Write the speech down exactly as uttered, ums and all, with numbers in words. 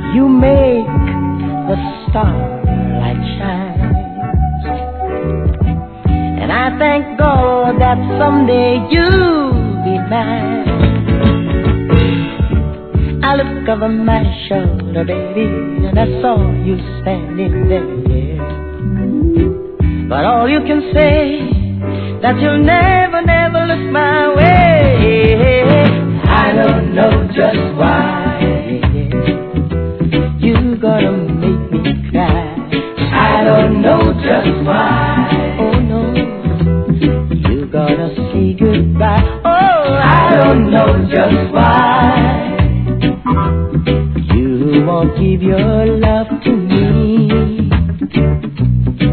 You make the starlight shine, and I thank God that someday you'll be mine. I look over my shoulder, baby, and I saw you standing there. But all you can say that you'll never, never look my way. I don't know just why you gotta make me cry. I don't know just why. Oh no, you gotta say goodbye. Oh, I don't know just why you won't give your love to me.